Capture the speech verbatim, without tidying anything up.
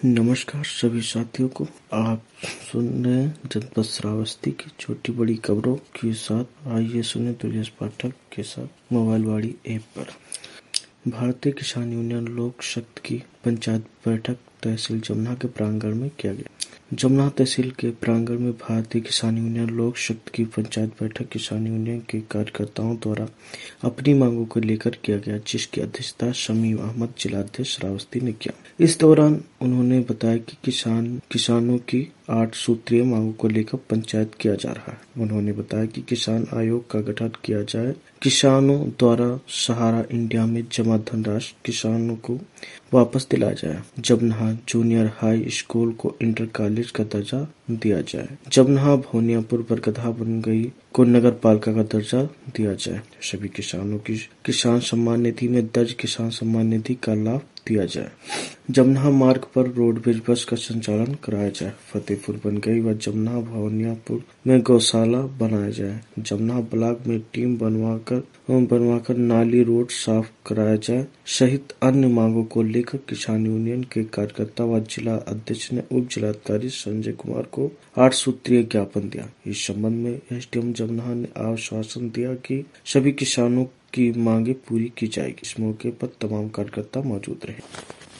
नमस्कार सभी साथियों को। आप सुन रहे हैं जनपद श्रावस्ती की छोटी बड़ी खबरों के साथ। आइए सुने दुर्गेश पाठक के साथ मोबाइलवाड़ी ऐप पर। भारतीय किसान यूनियन लोक शक्ति की पंचायत बैठक तहसील जमुना के प्रांगण में किया गया। जमुना तहसील के प्रांगण में भारतीय किसान यूनियन लोक शक्ति की पंचायत बैठक किसान यूनियन के कार्यकर्ताओं द्वारा अपनी मांगों को लेकर किया गया, जिसकी अध्यक्षता शमीम अहमद जिलाध्यक्ष श्रावस्ती ने किया। इस दौरान उन्होंने बताया कि किसान किसानों की आठ सूत्रीय मांगों को लेकर पंचायत किया जा रहा है। उन्होंने बताया कि किसान आयोग का गठन किया जाए, किसानों द्वारा सहारा इंडिया में जमा धनराशि किसानों को वापस दिलाया जाए, जमुना जूनियर हाई स्कूल को इंटर कॉलेज का दर्जा दिया जाए, जमुना भोनियापुर बरगधा बन गई को नगर पालिका का दर्जा दिया जाए, सभी किसानों की किसान सम्मान निधि में दर्ज किसान सम्मान निधि का लाभ दिया जाए, जमुना मार्ग पर रोडवेज बस का संचालन कराया जाए, फतेहपुर बन गई व जमुना भवानियापुर में गौशाला बनाया जाए, जमुना ब्लॉक में टीम बनवाकर बनवाकर नाली रोड साफ कराया जाए सहित अन्य मांगों को लेकर किसान यूनियन के कार्यकर्ता व जिला अध्यक्ष ने उप जिलाधिकारी संजय कुमार को आठ सूत्रीय ज्ञापन दिया। इस संबंध में एसडीएम जमुना ने आश्वासन दिया कि सभी किसानों की मांगे पूरी की जाएगी। इस मौके पर तमाम कार्यकर्ता मौजूद रहे।